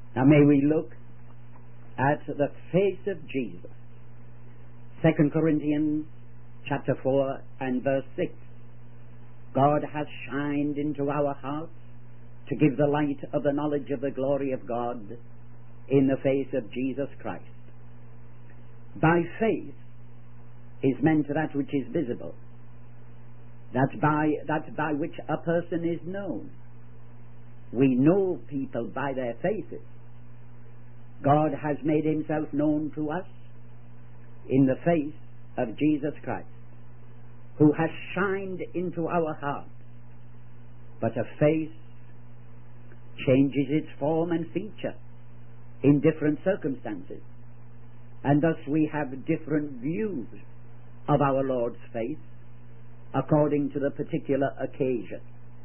Now may we look at the face of Jesus. 2 Corinthians chapter 4 and verse 6. God has shined into our hearts to give the light of the knowledge of the glory of God in the face of Jesus Christ. By faith is meant that which is visible. That's by which a person is known. We know people by their faces. God has made himself known to us in the face of Jesus Christ, who has shined into our hearts. But a face changes its form and feature in different circumstances, and thus we have different views of our Lord's face according to the particular occasion.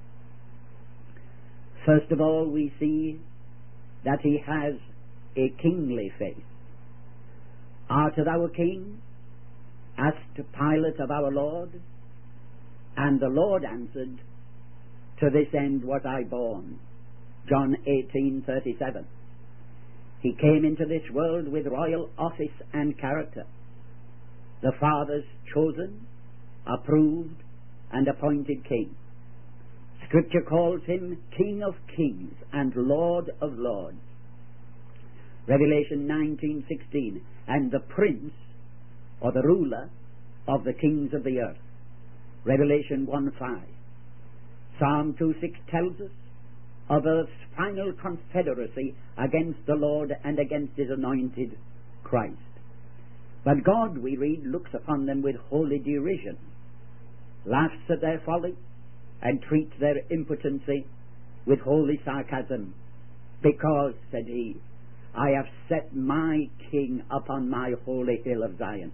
First of all, we see that he has a kingly face. Art thou a king? Asked Pilate of our Lord, and the Lord answered, to this end was I born. John 18:37. He came into this world with royal office and character, the Father's chosen, approved, and appointed king. Scripture calls him King of Kings and Lord of Lords. Revelation 19:16, and the Prince, or the ruler, of the kings of the earth. Revelation 1:5. Psalm 2:6 tells us of earth's final confederacy against the Lord and against his anointed Christ. But God, we read, looks upon them with holy derision, laughs at their folly, and treats their impotency with holy sarcasm, because, said he, I have set my king upon my holy hill of Zion.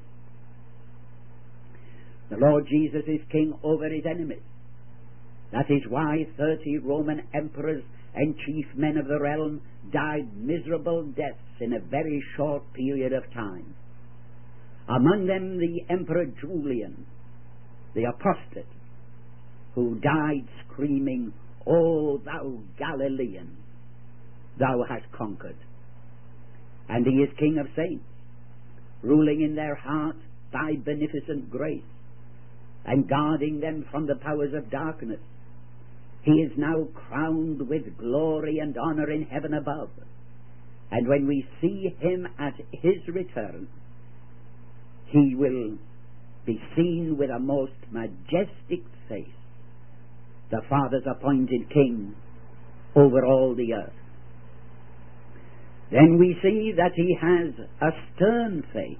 The Lord Jesus is king over his enemies. That is why 30 Roman emperors and chief men of the realm died miserable deaths in a very short period of time. Among them the Emperor Julian, the apostate, who died screaming, O thou Galilean, thou hast conquered. And he is King of saints, ruling in their hearts by beneficent grace, and guarding them from the powers of darkness. He is now crowned with glory and honor in heaven above. And when we see him at his return, he will be seen with a most majestic face, the Father's appointed King over all the earth. Then we see that he has a stern face.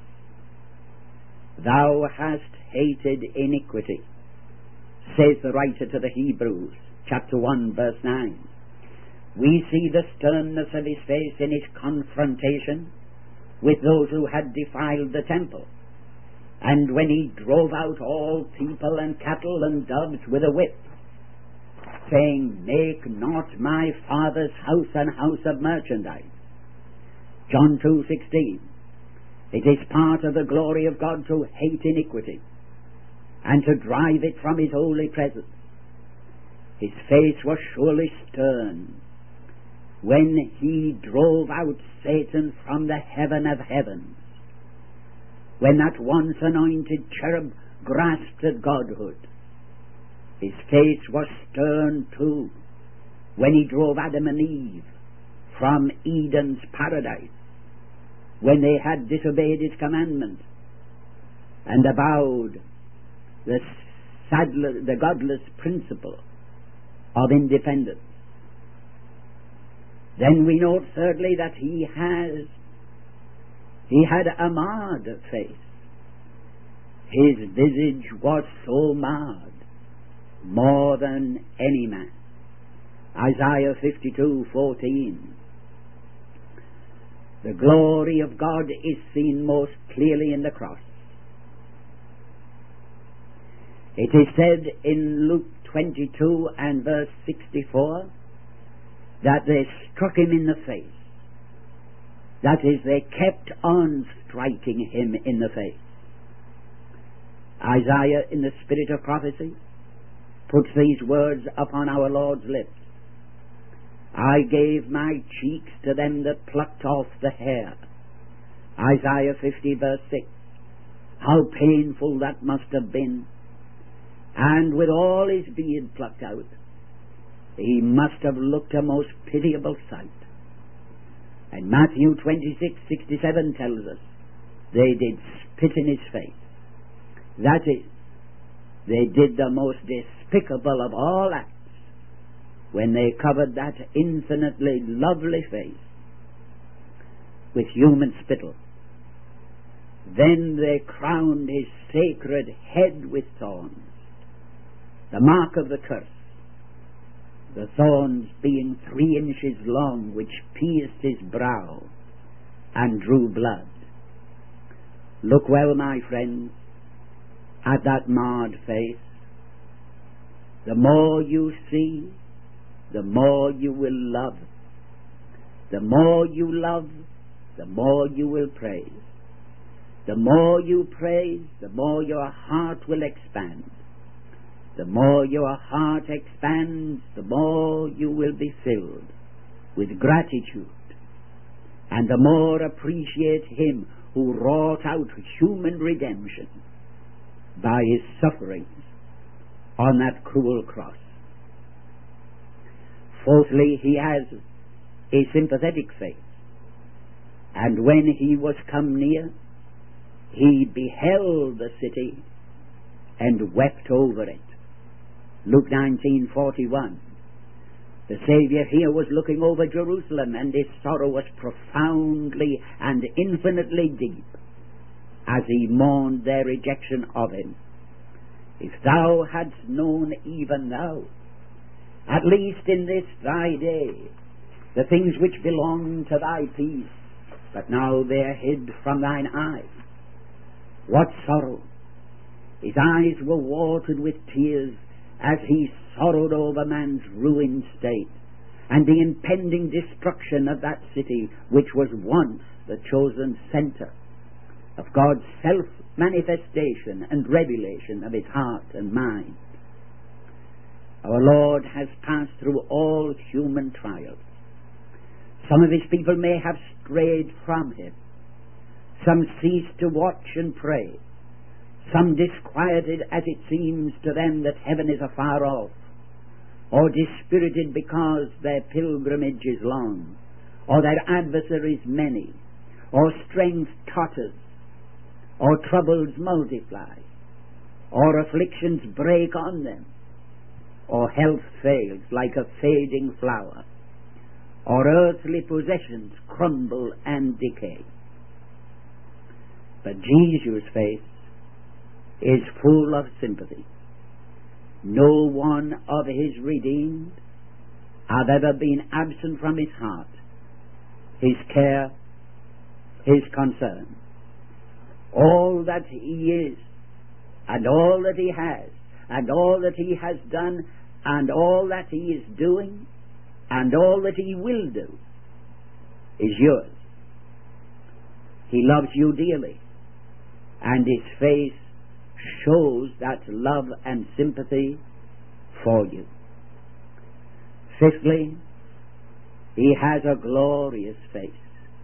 Thou hast hated iniquity, says the writer to the Hebrews, chapter 1, verse 9. We see the sternness of his face in his confrontation with those who had defiled the temple, and when he drove out all people and cattle and doves with a whip, saying, Make not my Father's house an house of merchandise. John 2:16. It is part of the glory of God to hate iniquity and to drive it from his holy presence. His face was surely stern when he drove out Satan from the heaven of heavens, when that once anointed cherub grasped at godhood. His face was stern too when he drove Adam and Eve from Eden's paradise, when they had disobeyed his commandment and avowed the godless principle of independence. Then we note thirdly that he had a marred face. His visage was so marred, more than any man. Isaiah 52:14. The glory of God is seen most clearly in the cross. It is said in Luke 22 and verse 64 that they struck him in the face. That is, they kept on striking him in the face. Isaiah, in the spirit of prophecy, puts these words upon our Lord's lips. I gave my cheeks to them that plucked off the hair. Isaiah 50 verse 6. How painful that must have been. And with all his beard plucked out, he must have looked a most pitiable sight. And Matthew 26:67 tells us, they did spit in his face. That is, they did the most despicable of all acts when they covered that infinitely lovely face with human spittle. Then they crowned his sacred head with thorns, the mark of the curse, the thorns being 3 inches long, which pierced his brow and drew blood. Look well, my friends, at that marred face. The more you see, the more you will love. The more you love, the more you will praise. The more you praise, the more your heart will expand. The more your heart expands, the more you will be filled with gratitude, and the more appreciate him who wrought out human redemption by his sufferings on that cruel cross. Fourthly, he has a sympathetic face, and when he was come near, he beheld the city and wept over it. Luke 19:41. The Savior here was looking over Jerusalem, and his sorrow was profoundly and infinitely deep as he mourned their rejection of him. If thou hadst known even now, at least in this thy day, the things which belong to thy peace, but now they are hid from thine eyes. What sorrow! His eyes were watered with tears as he sorrowed over man's ruined state and the impending destruction of that city which was once the chosen center of God's self-manifestation and revelation of his heart and mind. Our Lord has passed through all human trials. Some of his people may have strayed from him. Some ceased to watch and pray. Some disquieted as it seems to them that heaven is afar off, or dispirited because their pilgrimage is long, or their adversaries many, or strength totters, or troubles multiply, or afflictions break on them, or health fails like a fading flower, or earthly possessions crumble and decay. But Jesus' face is full of sympathy. No one of his redeemed have ever been absent from his heart, his care, his concern. All that he is, and all that he has, and all that he has done, and all that he is doing, and all that he will do, is yours. He loves you dearly, and his face shows that love and sympathy for you. Fifthly, he has a glorious face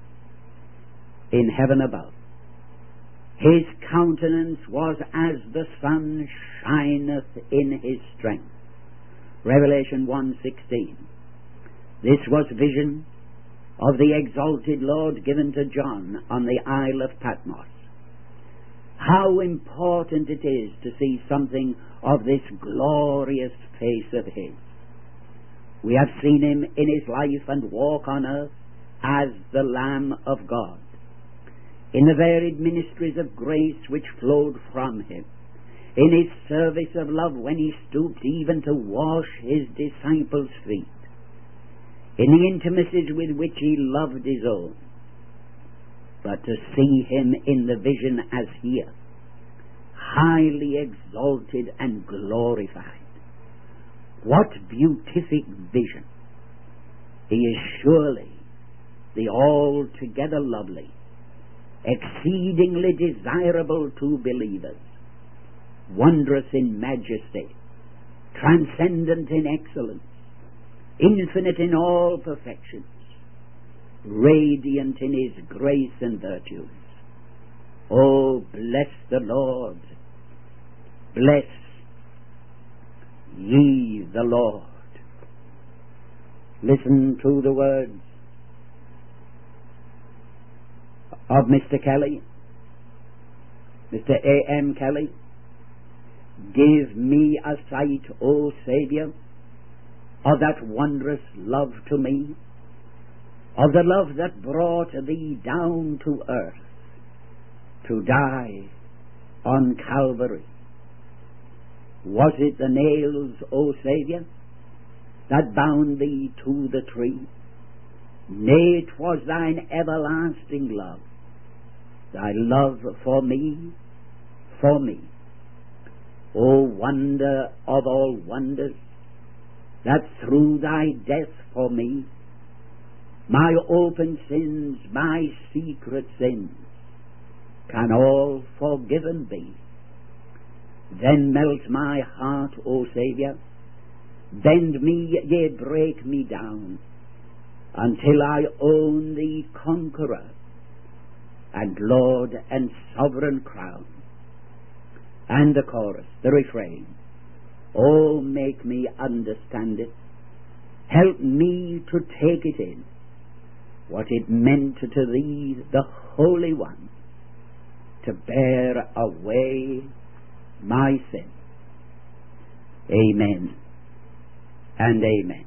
in heaven above. His countenance was as the sun shineth in his strength. Revelation 1:16. This was vision of the exalted Lord given to John on the Isle of Patmos. How important it is to see something of this glorious face of his. We have seen him in his life and walk on earth as the Lamb of God, in the varied ministries of grace which flowed from him, in his service of love when he stooped even to wash his disciples' feet, in the intimacies with which he loved his own. But to see him in the vision as here, highly exalted and glorified, what beatific vision! He is surely the altogether lovely, exceedingly desirable to believers, wondrous in majesty, transcendent in excellence, infinite in all perfections, radiant in his grace and virtues. Oh, bless the Lord. Bless ye the Lord. Listen to the words of Mr. Kelly, Mr. A.M. Kelly. Give me a sight, O Saviour, of that wondrous love to me, of the love that brought thee down to earth to die on Calvary. Was it the nails, O Saviour, that bound thee to the tree? Nay, 'twas thine everlasting love, thy love for me, for me. O wonder of all wonders, that through thy death for me, my open sins, my secret sins, can all forgiven be. Then melt my heart, O Saviour, bend me, yea, break me down, until I own thee conqueror and Lord and sovereign crown. And the chorus, the refrain, oh, make me understand it, help me to take it in, what it meant to thee, the Holy One, to bear away my sin. Amen and amen.